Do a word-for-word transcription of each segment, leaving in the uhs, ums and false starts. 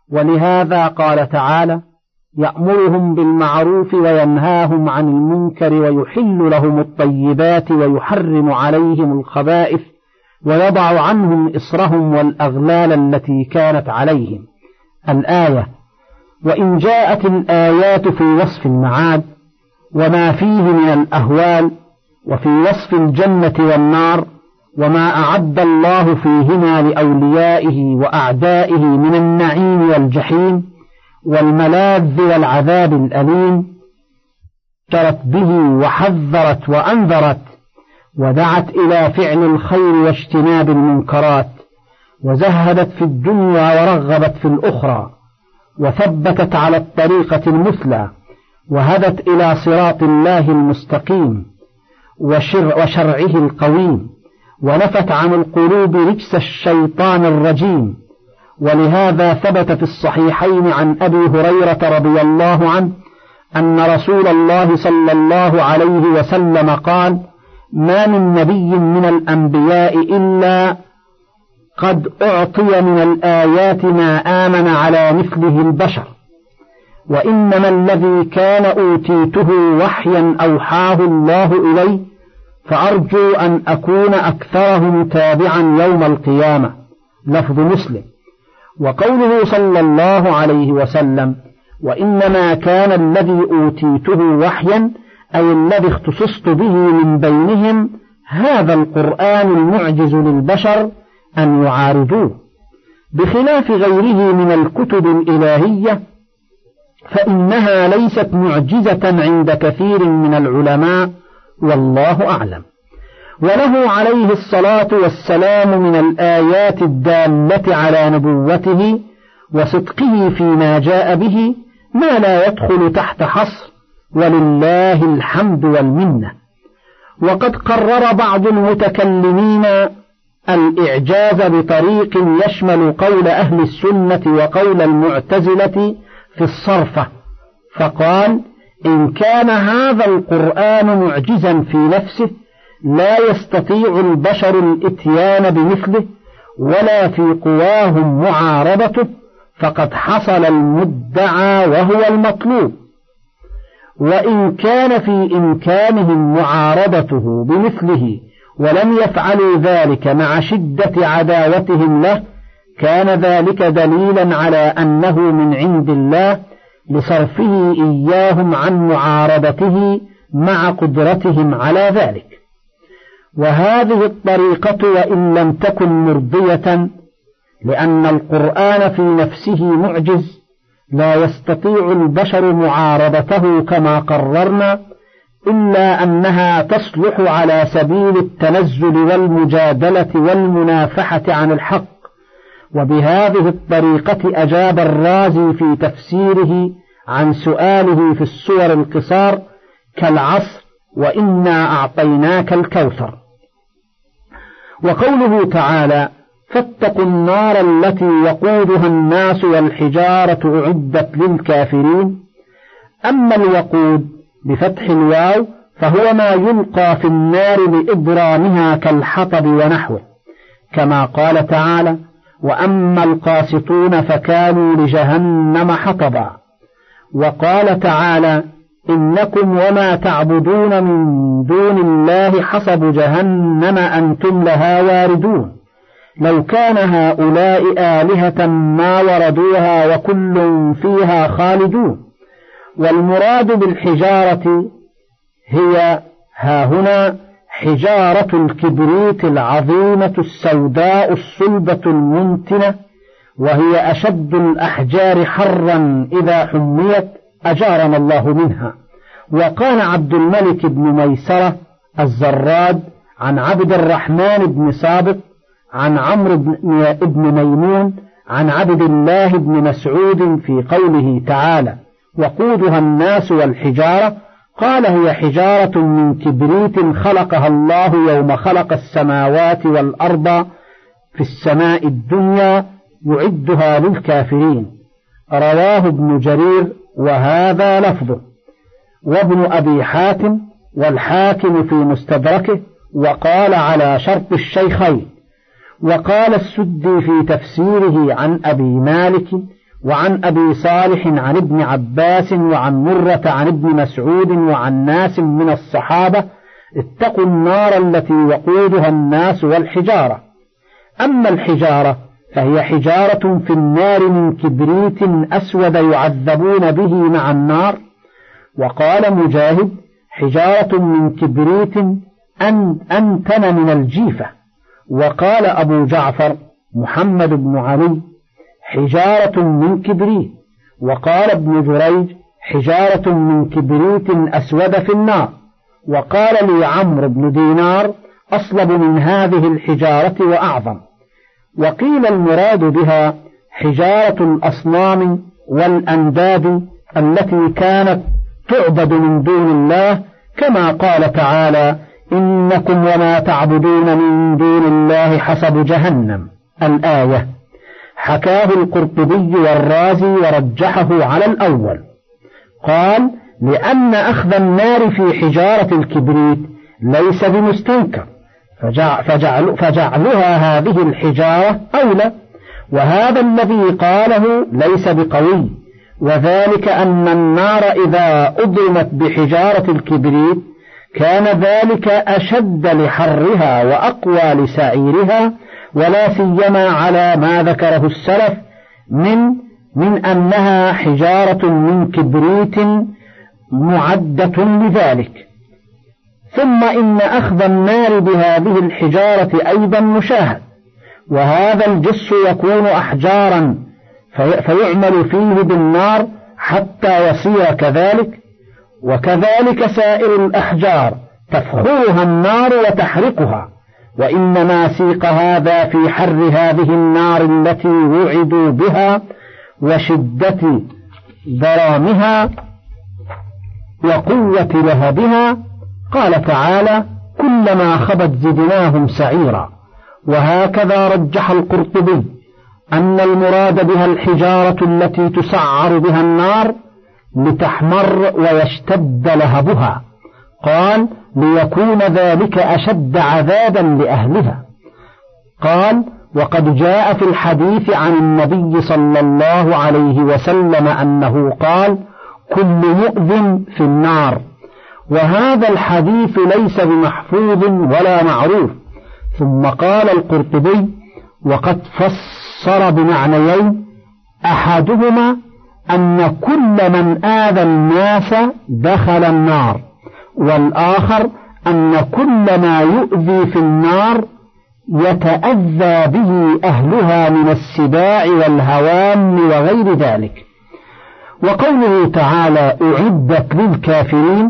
ولهذا قال تعالى: يأمرهم بالمعروف وينهاهم عن المنكر ويحل لهم الطيبات ويحرم عليهم الخبائث ويضع عنهم إصرهم والأغلال التي كانت عليهم. الآية. وإن جاءت الآيات في وصف المعاد وما فيه من الأهوال، وفي وصف الجنة والنار وما أعد الله فيهما لأوليائه وأعدائه من النعيم والجحيم والملاذ والعذاب الأليم، شرت به وحذرت وأنذرت، ودعت إلى فعل الخير واجتناب المنكرات، وزهدت في الدنيا ورغبت في الأخرى، وثبتت على الطريقة المثلى، وهدت إلى صراط الله المستقيم وشر وشرعه القويم، ونفت عن القلوب رجس الشيطان الرجيم. ولهذا ثبت في الصحيحين عن أبي هريرة رضي الله عنه أن رسول الله صلى الله عليه وسلم قال: ما من نبي من الأنبياء إلا قد أعطي من الآيات ما آمن على مثله البشر، وإنما الذي كان أوتيته وحيا أوحاه الله إلي، فأرجو أن أكون أكثرهم تابعا يوم القيامة. لفظ مسلم. وقوله صلى الله عليه وسلم: وإنما كان الذي أوتيته وحيا، أي الذي اختصصت به من بينهم، هذا القرآن المعجز للبشر أن يعارضوه، بخلاف غيره من الكتب الإلهية، فإنها ليست معجزة عند كثير من العلماء، والله أعلم. وله عليه الصلاة والسلام من الآيات الدالة على نبوته وصدقه فيما جاء به ما لا يدخل تحت حصر، ولله الحمد والمنة. وقد قرر بعض المتكلمين الإعجاز بطريق يشمل قول أهل السنة وقول المعتزلة في الصرفة، فقال: إن كان هذا القرآن معجزا في نفسه لا يستطيع البشر الإتيان بمثله ولا في قواهم معارضته، فقد حصل المدعى وهو المطلوب. وإن كان في إمكانهم معارضته بمثله ولم يفعلوا ذلك مع شدة عداوتهم له، كان ذلك دليلا على أنه من عند الله لصرفه إياهم عن معارضته مع قدرتهم على ذلك. وهذه الطريقة وإن لم تكن مرضية، لأن القرآن في نفسه معجز لا يستطيع البشر معارضته كما قررنا، إلا أنها تصلح على سبيل التنزل والمجادلة والمنافحة عن الحق. وبهذه الطريقة أجاب الرازي في تفسيره عن سؤاله في السور القصار كالعصر وإنا أعطيناك الكوثر. وقوله تعالى: فاتقوا النار التي وقودها الناس والحجارة أعدت للكافرين. أما الوقود بفتح الواو فهو ما يلقى في النار لإبرامها كالحطب ونحوه، كما قال تعالى: وأما القاسطون فكانوا لجهنم حطبا. وقال تعالى: إنكم وما تعبدون من دون الله حصب جهنم أنتم لها واردون. لو كان هؤلاء آلهة ما وردوها وكل فيها خالدون. والمراد بالحجارة هي هاهنا حجارة الكبريت العظيمة السوداء الصلبة المنتنة، وهي أشد الأحجار حرا إذا حميت، أجارنا الله منها. وقال عبد الملك بن ميسرة الزراد عن عبد الرحمن بن سابق عن عمرو بن ميمون عن عبد الله بن مسعود في قوله تعالى: وقودها الناس والحجارة، قال: هي حجارة من كبريت خلقها الله يوم خلق السماوات والأرض في السماء الدنيا يعدها للكافرين. رواه ابن جرير وهذا لفظه، وابن أبي حاتم والحاكم في مستدركه، وقال على شرط الشيخين. وقال السدي في تفسيره عن أبي مالك: وعن أبي صالح عن ابن عباس وعن مرة عن ابن مسعود وعن ناس من الصحابة اتقوا النار التي وقودها الناس والحجارة. أما الحجارة فهي حجارة في النار من كبريت أسود يعذبون به مع النار. وقال مجاهد حجارة من كبريت أن أنتن من الجيفة. وقال أبو جعفر محمد بن علي حجارة من كبريت. وقال ابن جريج حجارة من كبريت أسود في النار. وقال لي عمرو بن دينار أصلب من هذه الحجارة وأعظم. وقيل المراد بها حجارة الأصنام والأنداد التي كانت تعبد من دون الله، كما قال تعالى إنكم وما تعبدون من دون الله حسب جهنم الآية. حكاه القرطبي والرازي ورجحه على الأول. قال لأن أخذ النار في حجارة الكبريت ليس بمستنكر، فجعل فجعلها هذه الحجارة أولى. وهذا الذي قاله ليس بقوي، وذلك أن النار إذا أضرمت بحجارة الكبريت كان ذلك أشد لحرها وأقوى لسعيرها، ولا سيما على ما ذكره السلف من من أنها حجارة من كبريت معدة لذلك. ثم إن أخذ النار بهذه الحجارة أيضا مشاهد، وهذا الجس يكون أحجارا فيعمل فيه بالنار حتى يصير كذلك. وكذلك سائر الأحجار تفخرها النار وتحرقها، وإنما سيق هذا في حر هذه النار التي وعدوا بها وشدة ضرامها وقوة لهبها. قال تعالى كلما خبت زدناهم سعيرا. وهكذا رجح القرطبي أن المراد بها الحجارة التي تسعر بها النار لتحمر ويشتد لهبها. قال ليكون ذلك أشد عذابا لأهلها. قال وقد جاء في الحديث عن النبي صلى الله عليه وسلم أنه قال كل مؤذ في النار. وهذا الحديث ليس بمحفوظ ولا معروف. ثم قال القرطبي وقد فسر بمعنيين، أحدهما أن كل من آذى الناس دخل النار، والآخر أن كل ما يؤذي في النار يتأذى به أهلها من السباع والهوام وغير ذلك. وقوله تعالى أعدت للكافرين،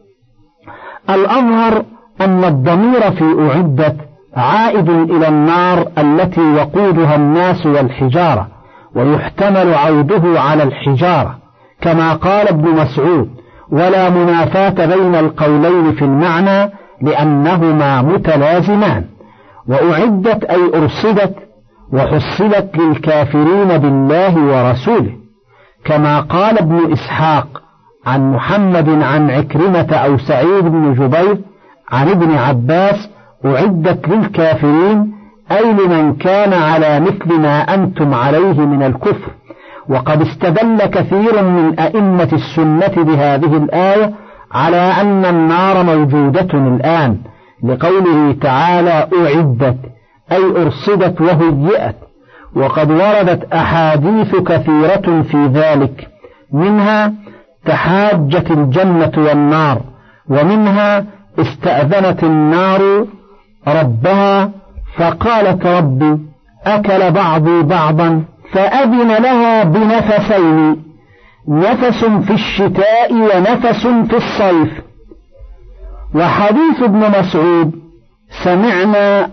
الأظهر أن الضمير في أعدت عائد إلى النار التي وقودها الناس والحجارة، ويحتمل عوده على الحجارة كما قال ابن مسعود، ولا منافاة بين القولين في المعنى لأنهما متلازمان. وأعدت أي أرصدت وحصلت للكافرين بالله ورسوله، كما قال ابن إسحاق عن محمد عن عكرمة أو سعيد بن جبير عن ابن عباس أعدت للكافرين أي لمن كان على مثل ما أنتم عليه من الكفر. وقد استدل كثير من أئمة السنة بهذه الآية على أن النار موجودة الآن، لقوله تعالى أعدت أي أرصدت وهيئت. وقد وردت أحاديث كثيرة في ذلك، منها تحاجت الجنة والنار، ومنها استأذنت النار ربها فقالت ربي أكل بعضي بعضا فأذن لها بنفسين، نفس في الشتاء ونفس في الصيف. وحديث ابن مسعود سمعنا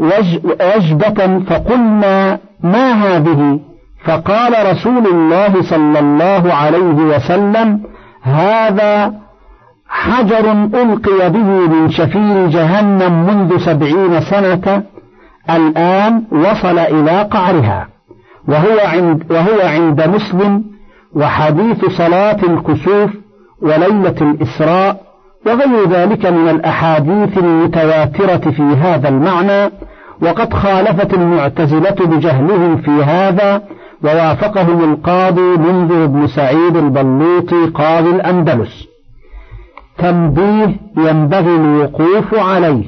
وجبة فقلنا ما هذه؟ فقال رسول الله صلى الله عليه وسلم هذا حجر ألقي به من شفير جهنم منذ سبعين سنة، الآن وصل إلى قعرها. وهو عند, وهو عند مسلم. وحديث صلاة الكسوف وليلة الإسراء وغير ذلك من الأحاديث المتواترة في هذا المعنى. وقد خالفت المعتزلة بجهلهم في هذا ووافقهم القاضي منذر بن سعيد البلوطي قاضي الأندلس. تنبيه ينبغي الوقوف عليه: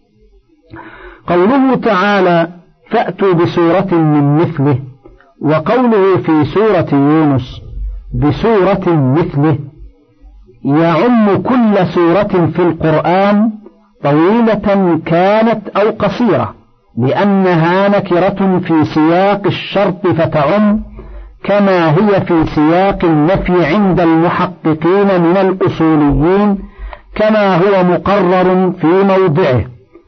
قوله تعالى فأتوا بسورة من مثله، وقوله في سورة يونس بسورة مثله، يعم كل سورة في القرآن طويلة كانت أو قصيرة، لأنها نكرة في سياق الشرط فتعم، كما هي في سياق النفي عند المحققين من الأصوليين، كما هو مقرر في موضعه.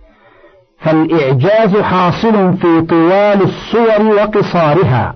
فالإعجاز حاصل في طوال السور وقصارها،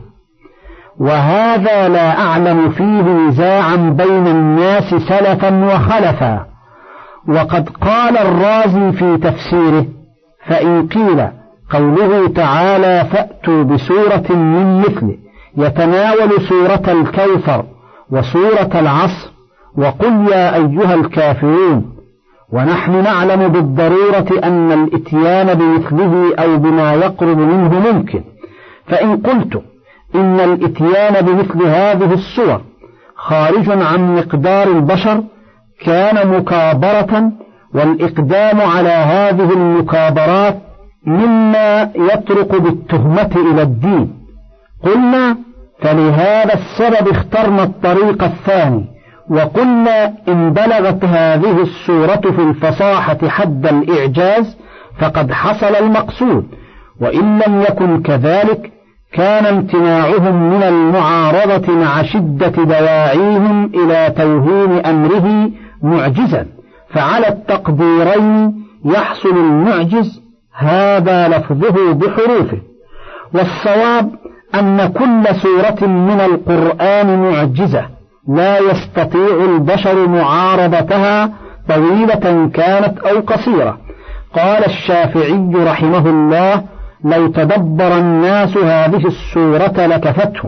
وهذا لا أعلم فيه نزاعا بين الناس سلفا وخلفا. وقد قال الرازي في تفسيره: فإن قيل قوله تعالى فأتوا بسورة من مثله يتناول سورة الكوثر وسورة العصر وقل يا أيها الكافرون، ونحن نعلم بالضرورة أن الإتيان بمثله أو بما يقرب منه ممكن، فإن قلت إن الإتيان بمثل هذه السور خارج عن مقدار البشر كان مكابرة، والإقدام على هذه المكابرات مما يطرق بالتهمة إلى الدين. قلنا فلهذا السبب اخترنا الطريق الثاني، وقلنا إن بلغت هذه السورة في الفصاحة حد الإعجاز فقد حصل المقصود، وإن لم يكن كذلك كان امتناعهم من المعارضة مع شدة دواعيهم إلى توهين أمره معجزا، فعلى التقديرين يحصل المعجز، هذا لفظه بحروفه. والصواب أن كل سورة من القرآن معجزة لا يستطيع البشر معارضتها طويلة كانت أو قصيرة. قال الشافعي رحمه الله: لو تدبر الناس هذه السورة لكفتهم.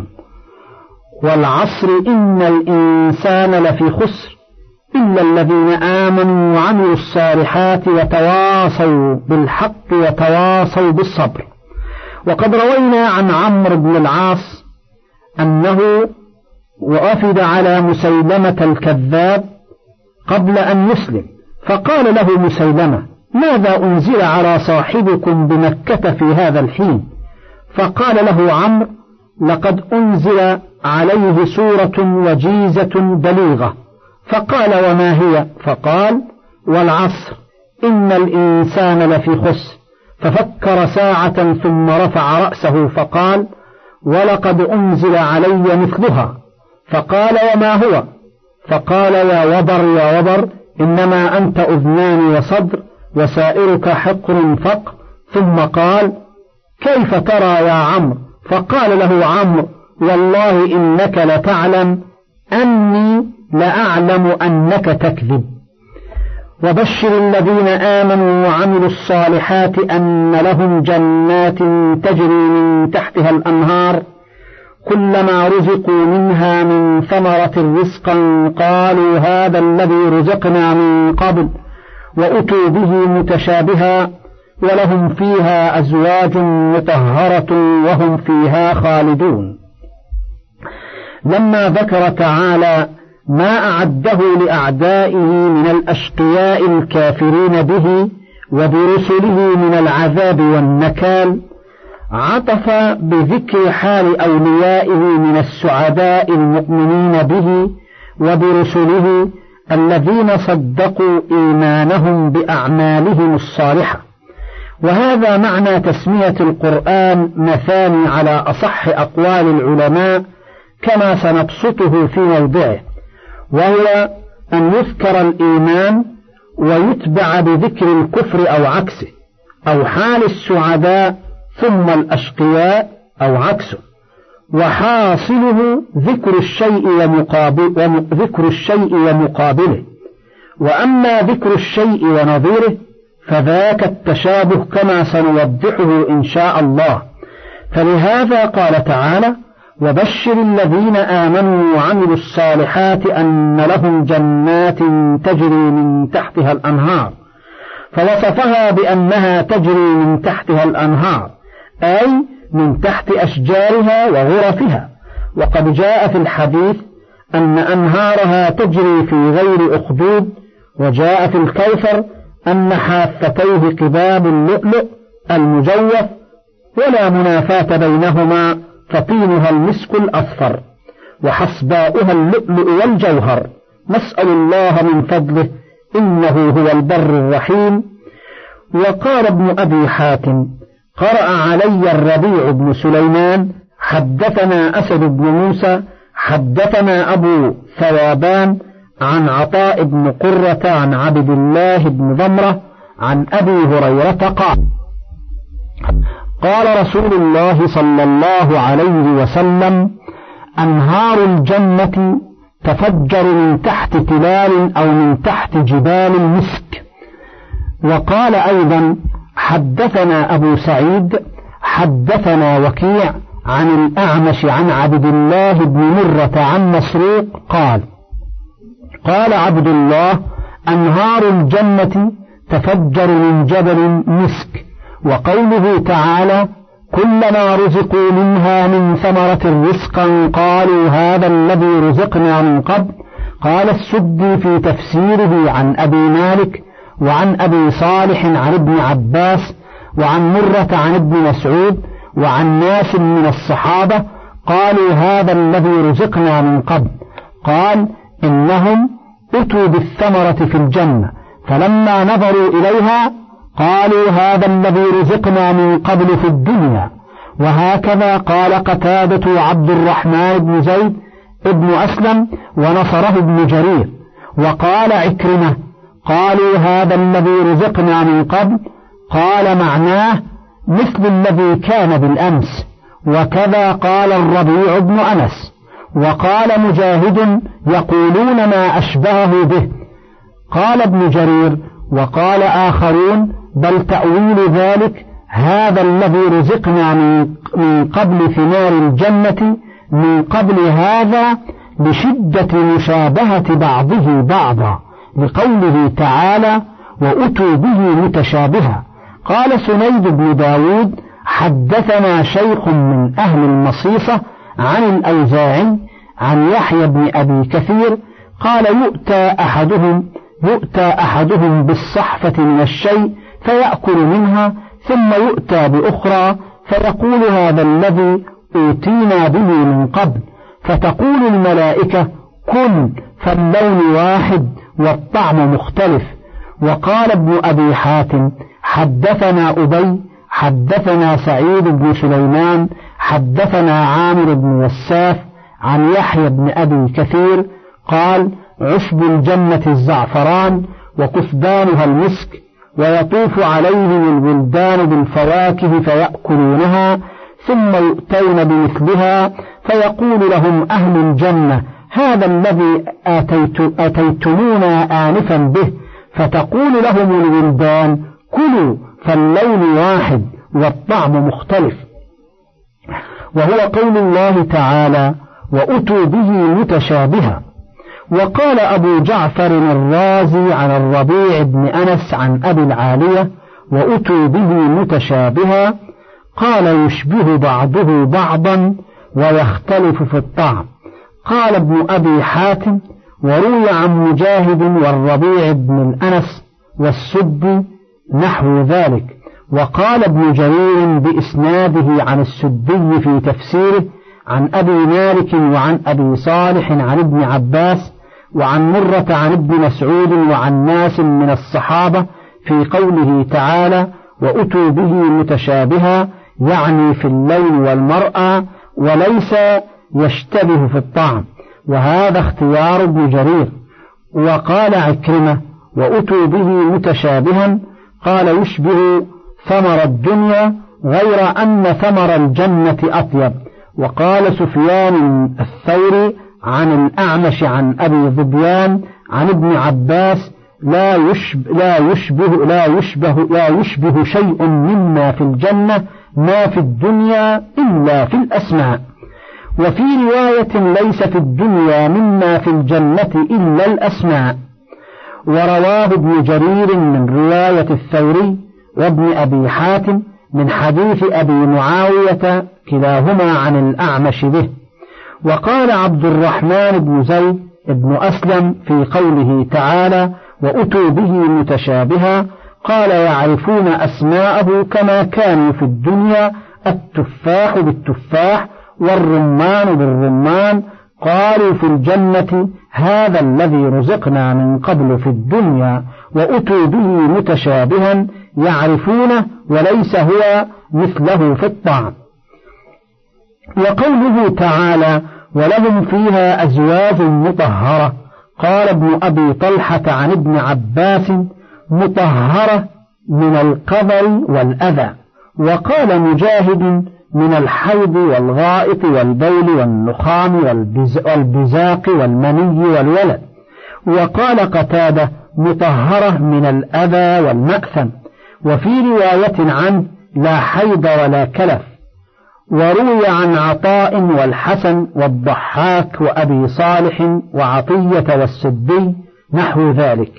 والعصر إن الإنسان لفي خسر إلا الذين آمنوا وعملوا الصالحات وتواصوا بالحق وتواصوا بالصبر. وقد روينا عن عمرو بن العاص أنه وأفد على مسيلمة الكذاب قبل أن يسلم، فقال له مسيلمة: ماذا أنزل على صاحبكم بمكة في هذا الحين؟ فقال له عمرو: لقد أنزل عليه سورة وجيزة بليغة. فقال: وما هي؟ فقال: والعصر إن الإنسان لفي خسر. ففكر ساعة ثم رفع رأسه فقال: ولقد أنزل علي مثلها. فقال: وما هو؟ فقال: يا وبر يا وبر، إنما أنت أذنان وصدر وسائرك حقر فقر. ثم قال: كيف ترى يا عمرو؟ فقال له عمرو: والله إنك لتعلم أني لأعلم أنك تكذب. وبشر الذين آمنوا وعملوا الصالحات أن لهم جنات تجري من تحتها الأنهار كلما رزقوا منها من ثمرة رزقا قالوا هذا الذي رزقنا من قبل وأتوا به متشابها ولهم فيها أزواج مطهرة وهم فيها خالدون. لما ذكر تعالى ما أعده لأعدائه من الأشقياء الكافرين به وبرسله من العذاب والنكال، عطف بذكر حال أوليائه من السعداء المؤمنين به وبرسله الذين صدقوا إيمانهم بأعمالهم الصالحة. وهذا معنى تسمية القرآن مثاني على أصح أقوال العلماء كما سنبسطه في موضعه، وهو أن يذكر الإيمان ويتبع بذكر الكفر أو عكسه، أو حال السعداء ثم الأشقياء أو عكسه، وحاصله ذكر الشيء ومقابل ذكر الشيء ومقابله. وأما ذكر الشيء ونظيره فذاك التشابه كما سنوضحه إن شاء الله. فلهذا قال تعالى: وبشر الذين آمنوا وعملوا الصالحات أن لهم جنات تجري من تحتها الأنهار، فوصفها بأنها تجري من تحتها الأنهار، أي من تحت أشجارها وغرفها. وقد جاء في الحديث أن أنهارها تجري في غير أخدود، وجاء في الكوثر أن حافتيه قباب اللؤلؤ المجوف ولا منافاة بينهما، فطينها المسك الأصفر وحصباؤها اللؤلؤ والجوهر. نسأل الله من فضله إنه هو البر الرحيم. وقال ابن أبي حاتم: قرأ علي الربيع بن سليمان حدثنا أسد بن موسى حدثنا أبو ثوابان عن عطاء بن قرة عن عبد الله بن ضمرة عن أبي هريرة قال: قال رسول الله صلى الله عليه وسلم: أنهار الجنة تفجر من تحت تلال أو من تحت جبال المسك. وقال أيضا: حدثنا أبو سعيد حدثنا وكيع عن الأعمش عن عبد الله بن مرة عن مسروق قال: قال عبد الله: أنهار الجنة تفجر من جبل مسك. وقوله تعالى: كلما رزقوا منها من ثمرة رزقا قالوا هذا الذي رزقنا من قبل. قال السدي في تفسيره عن أبي مالك وعن أبي صالح عن ابن عباس وعن مرة عن ابن مسعود وعن ناس من الصحابة قالوا هذا الذي رزقنا من قبل. قال: إنهم أتوا بالثمرة في الجنة فلما نظروا إليها قالوا هذا الذي رزقنا من قبل في الدنيا. وهكذا قال قتادة عبد الرحمن بن زيد ابن أسلم ونصره ابن جرير. وقال عكرمة: قالوا هذا الذي رزقنا من قبل. قال معناه مثل الذي كان بالأمس. وكذا قال الربيع بن أنس. وقال مجاهد: يقولون ما أشبهه به. قال ابن جرير: وقال آخرون: بل تأويل ذلك هذا الذي رزقنا من قبل ثمار الجنة من قبل هذا بشدة مشابهة بعضه بعضا، لقوله تعالى: وأتوا به متشابها. قال سنيد بن داود: حدثنا شيخ من أهل المصيصة عن الأوزاعي عن يحيى بن أبي كثير قال: يؤتى أحدهم يؤتى أحدهم بالصحفة من الشيء فيأكل منها، ثم يؤتى بأخرى فيقول هذا الذي أوتينا به من قبل، فتقول الملائكة: كل، فاللون واحد والطعم مختلف. وقال ابن أبي حاتم: حدثنا أبي حدثنا سعيد بن سليمان حدثنا عامر بن وساف عن يحيى بن أبي كثير قال: عشب الجنة الزعفران وكثبانها المسك، ويطوف عليهم الولدان بالفواكه فيأكلونها، ثم يؤتون بمثلها فيقول لهم أهل الجنة: هذا الذي آتيت أتيتمونا آنفا به، فتقول لهم الولدان: كلوا، فاللون واحد والطعم مختلف. وهو قول الله تعالى: وأتوا به متشابها. وقال أبو جعفر الرازي عن الربيع بن أنس عن أبي العالية: وأتوا به متشابها، قال: يشبه بعضه بعضا ويختلف في الطعم. قال ابن أبي حاتم: وروي عن مجاهد والربيع بن الأنس والسدي نحو ذلك. وقال ابن جرير بإسناده عن السدي في تفسيره عن أبي مالك وعن أبي صالح عن ابن عباس وعن مرة عن ابن مسعود وعن ناس من الصحابة في قوله تعالى: وأتوا به متشابها، يعني في اللون والمرأة، وليس يشتبه في الطعم. وهذا اختيار ابن جرير. وقال عكرمة: وأتوا به متشابها، قال: يشبه ثمر الدنيا غير أن ثمر الجنة أطيب. وقال سفيان الثوري عن الأعمش عن أبي ظبيان عن ابن عباس: لا يشبه لا يشبه لا يشبه لا يشبه شيء مما في الجنة ما في الدنيا إلا في الأسماء. وفي رواية: ليس في الدنيا مما في الجنة إلا الأسماء. ورواه ابن جرير من رواية الثوري وابن أبي حاتم من حديث أبي معاوية كلاهما عن الأعمش به. وقال عبد الرحمن بن زيد بن أسلم في قوله تعالى وأتوا به متشابها قال يعرفون أسماءه كما كانوا في الدنيا التفاح بالتفاح والرمان بالرمان قالوا في الجنة هذا الذي رزقنا من قبل في الدنيا وأتوا به متشابها يعرفونه وليس هو مثله في الطعم. وقوله تعالى ولهم فيها أزواج مطهرة قال ابن أبي طلحة عن ابن عباس مطهرة من القذر والأذى. وقال مجاهد من الحيض والغائط والبول والنخام والبزاق والمني والولد. وقال قتادة مطهرة من الأذى والمأثم. وفي رواية عنه لا حيض ولا كلف. وروي عن عطاء والحسن والضحاك وأبي صالح وعطية والسدي نحو ذلك.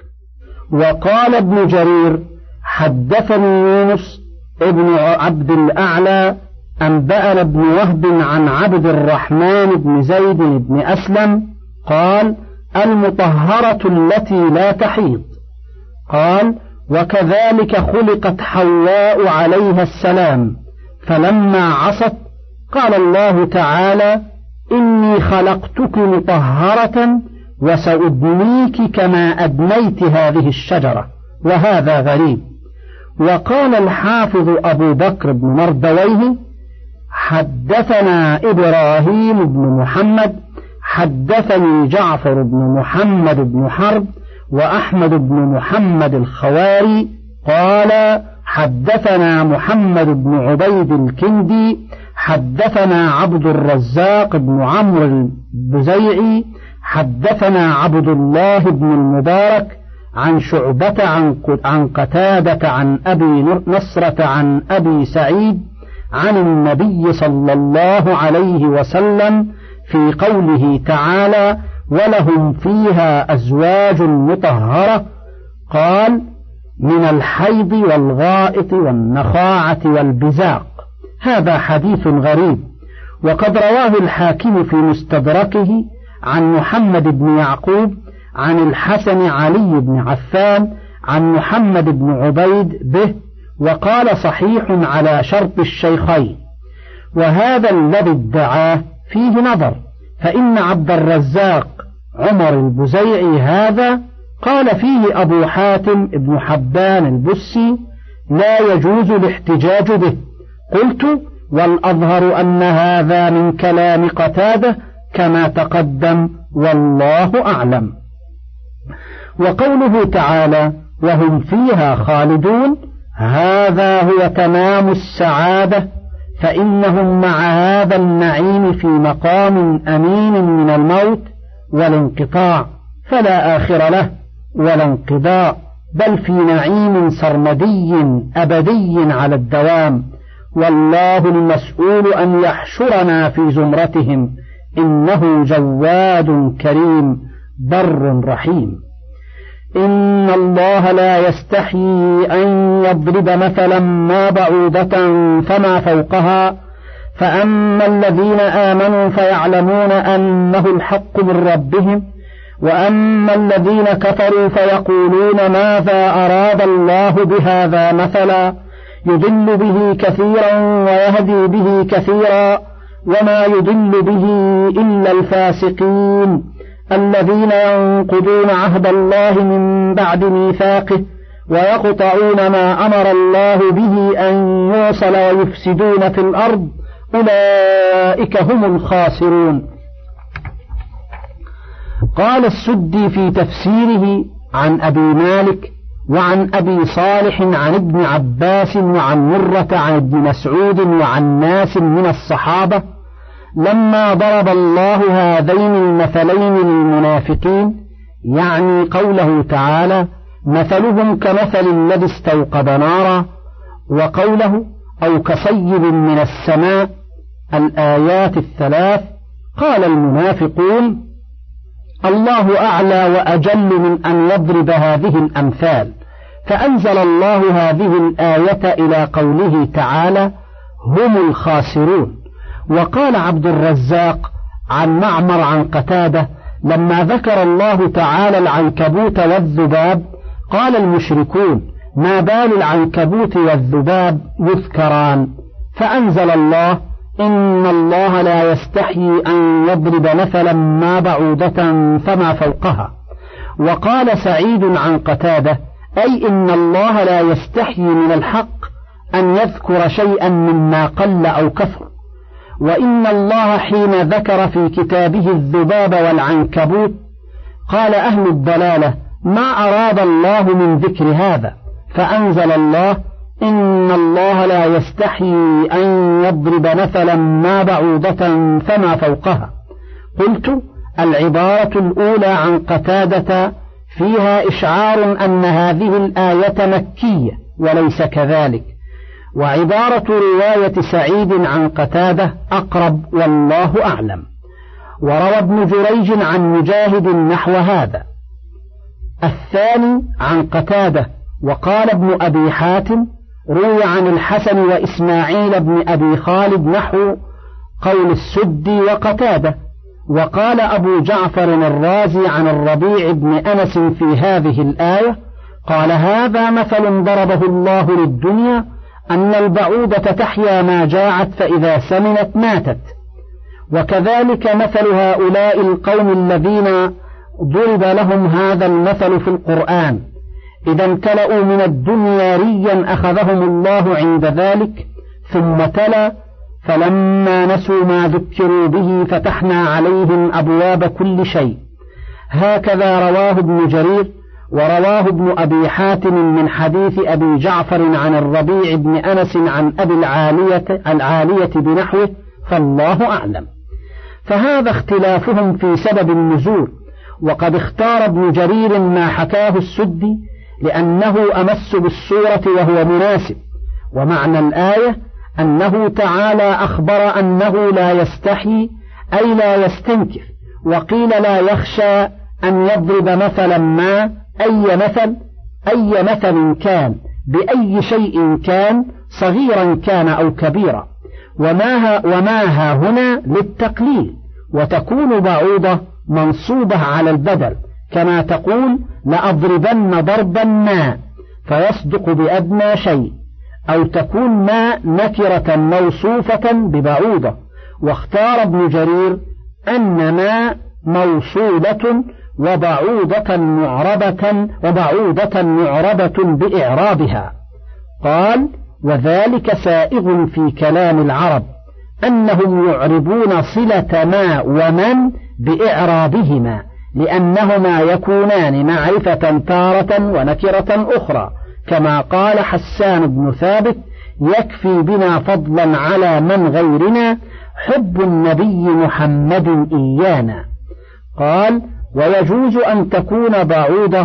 وقال ابن جرير حدثني يونس ابن عبد الأعلى أنبأنا ابن وهب عن عبد الرحمن بن زيد بن أسلم قال المطهرة التي لا تحيض. قال وكذلك خلقت حواء عليها السلام فلما عصت قال الله تعالى إني خلقتك مطهرة وسأدنيك كما أدنيت هذه الشجرة. وهذا غريب. وقال الحافظ أبو بكر بن مردويه حدثنا إبراهيم بن محمد حدثني جعفر بن محمد بن حرب وأحمد بن محمد الخواري قال حدثنا محمد بن عبيد الكندي حدثنا عبد الرزاق بن عمرو البزيعي حدثنا عبد الله بن المبارك عن شعبة عن قتادة عن أبي نصرة عن أبي سعيد عن النبي صلى الله عليه وسلم في قوله تعالى ولهم فيها أزواج مطهرة قال من الحيض والغائط والنخاعة والبزاق. هذا حديث غريب. وقد رواه الحاكم في مستدركه عن محمد بن يعقوب عن الحسن علي بن عفان عن محمد بن عبيد به وقال صحيح على شرط الشيخين. وهذا الذي ادعاه فيه نظر، فإن عبد الرزاق عمر البزيعي هذا قال فيه أبو حاتم ابن حبان البسي لا يجوز الاحتجاج به. قلت والأظهر أن هذا من كلام قتادة كما تقدم والله أعلم. وقوله تعالى وهم فيها خالدون هذا هو تمام السعادة، فإنهم مع هذا النعيم في مقام أمين من الموت والانقطاع، فلا آخر له ولا انقضاء، بل في نعيم سرمدي أبدي على الدوام. والله المسؤول أن يحشرنا في زمرتهم، إنه جواد كريم بر رحيم. إن الله لا يستحيي أن يضرب مثلا ما بعوضة فما فوقها، فأما الذين آمنوا فيعلمون أنه الحق من ربهم، وأما الذين كفروا فيقولون ماذا أراد الله بهذا مثلا، يضل به كثيرا ويهدي به كثيرا، وما يضل به إلا الفاسقين الذين ينقضون عهد الله من بعد ميثاقه ويقطعون ما أمر الله به أن يوصل ويفسدون في الأرض، أولئك هم الخاسرون. قال السدي في تفسيره عن أبي مالك وعن أبي صالح عن ابن عباس وعن مرة عن ابن مسعود وعن ناس من الصحابة لما ضرب الله هذين المثلين للمنافقين، يعني قوله تعالى مثلهم كمثل الذي استوقد نارا، وقوله أو كصيب من السماء، الآيات الثلاث، قال المنافقون الله أعلى وأجل من أن يضرب هذه الأمثال، فأنزل الله هذه الآية إلى قوله تعالى هم الخاسرون. وقال عبد الرزاق عن معمر عن قتادة لما ذكر الله تعالى العنكبوت والذباب قال المشركون ما بال العنكبوت والذباب يذكران، فأنزل الله إن الله لا يستحيي أن يضرب مثلا ما بعوضة فما فوقها. وقال سعيد عن قتادة أي إن الله لا يستحيي من الحق أن يذكر شيئا مما قل أو كثر. وإن الله حين ذكر في كتابه الذباب والعنكبوت قال أهل الضلالة ما أراد الله من ذكر هذا، فأنزل الله إن الله لا يستحيي أن يضرب مثلا ما بعوضة فما فوقها. قلت العبارة الأولى عن قتادة فيها إشعار أن هذه الآية مكية وليس كذلك، وعبارة رواية سعيد عن قتادة أقرب والله أعلم. وروى ابن جريج عن مجاهد نحو هذا. الثاني عن قتادة وقال ابن أبي حاتم روي عن الحسن وإسماعيل بن أبي خالد نحو قول السدي وقتادة. وقال أبو جعفر الرازي عن الربيع بن أنس في هذه الآية قال هذا مثل ضربه الله للدنيا أن البعوضة تحيا ما جاعت فإذا سمنت ماتت. وكذلك مثل هؤلاء القوم الذين ضرب لهم هذا المثل في القرآن إذا امتلأوا من الدنيا ريا أخذهم الله عند ذلك. ثم تلا فلما نسوا ما ذكروا به فتحنا عليهم أبواب كل شيء. هكذا رواه ابن جرير ورواه ابن أبي حاتم من حديث أبي جعفر عن الربيع بن أنس عن أبي العالية, العالية بنحوه، فالله أعلم. فهذا اختلافهم في سبب النزول، وقد اختار ابن جرير ما حكاه السدي لأنه أمس بالصورة وهو مناسب. ومعنى الآية أنه تعالى أخبر أنه لا يستحي أي لا يستنكف، وقيل لا يخشى أن يضرب مثلا ما أي مثل أي مثل كان بأي شيء كان صغيرا كان أو كبيرا. وما ها, وما ها هنا للتقليل، وتكون بعوضة منصوبة على البدل كما تقول لأضربن ضربا ما فيصدق بأدنى شيء، أو تكون ما نكرة موصوفة ببعوضة. واختار ابن جرير أن ما موصولة وبعوضة معربة وبعوضة معربة بإعرابها. قال وذلك سائغ في كلام العرب أنهم يعربون صلة ما ومن بإعرابهما لأنهما يكونان معرفة تارة ونكرة أخرى، كما قال حسان بن ثابت يكفي بنا فضلا على من غيرنا حب النبي محمد إيانا. قال ويجوز أن تكون بعوضة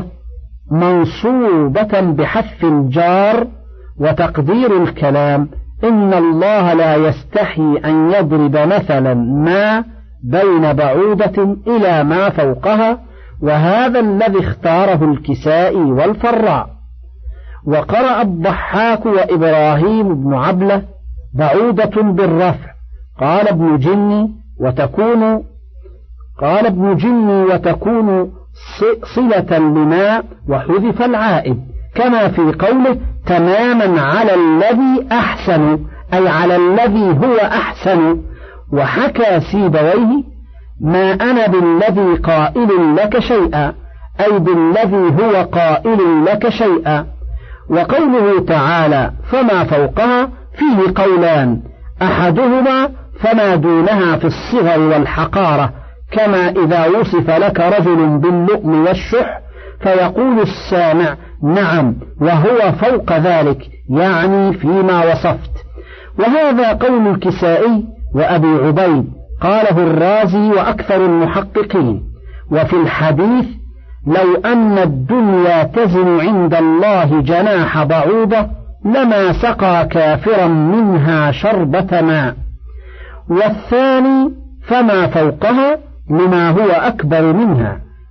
منصوبة بحذف الجار، وتقدير الكلام إن الله لا يستحي أن يضرب مثلا ما بين بعوضة إلى ما فوقها، وهذا الذي اختاره الكسائي والفراء. وقرأ الضحاك وإبراهيم بن عبلة بعوضة بالرفع. قال ابن جني وتكون قال ابن جني وتكون صلة لما وحذف العائد، كما في قوله تماما على الذي أحسن أي على الذي هو أحسن. وحكى سيبويه ما أنا بالذي قائل لك شيئا أي بالذي هو قائل لك شيئا. وقوله تعالى فما فوقها فيه قولان، أحدهما فما دونها في الصغر والحقارة، كما إذا وصف لك رجل باللؤم والشح فيقول السامع نعم وهو فوق ذلك، يعني فيما وصفت. وهذا قول الكسائي وأبي عبيد قاله الرازي وأكثر المحققين. وفي الحديث لو أن الدنيا تزن عند الله جناح بعوضة لما سقى كافرا منها شربة ماء. والثاني فما فوقها لما هو أكبر منها،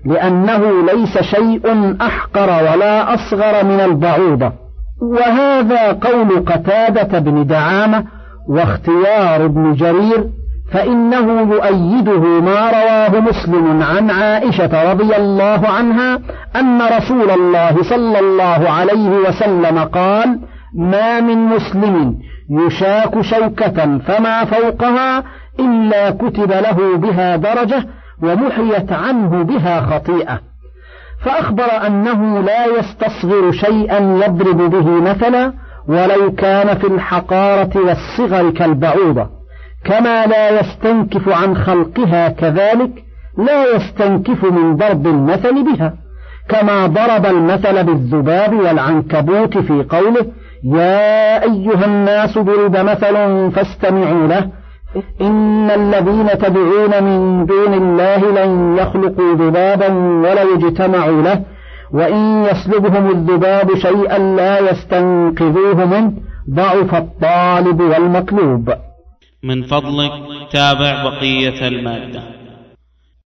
لأنه ليس شيء أحقر ولا أصغر من البعوضة. وهذا قول قتادة بن دعامة واختيار ابن جرير، فإنه يؤيده ما رواه مسلم عن عائشة رضي الله عنها أن رسول الله صلى الله عليه وسلم قال: ما من مسلم يشاك شوكة فما فوقها إلا كتب له بها درجة ومحيت عنه بها خطيئة. فأخبر أنه لا يستصغر شيئا يضرب به مثلا ولو كان في الحقارة والصغر كالبعوضة، كما لا يستنكف عن خلقها كذلك لا يستنكف من ضرب المثل بها، كما ضرب المثل بالذباب والعنكبوت في قوله: يا أيها الناس ضرب مثل فاستمعوا له إن الذين تدعون من دون الله لن يخلقوا ذبابا ولو اجتمعوا له وإن يسلبهم الذباب شيئا لا يستنقذوه منه ضعف الطالب والمطلوب. من فضلك تابع بقية المادة.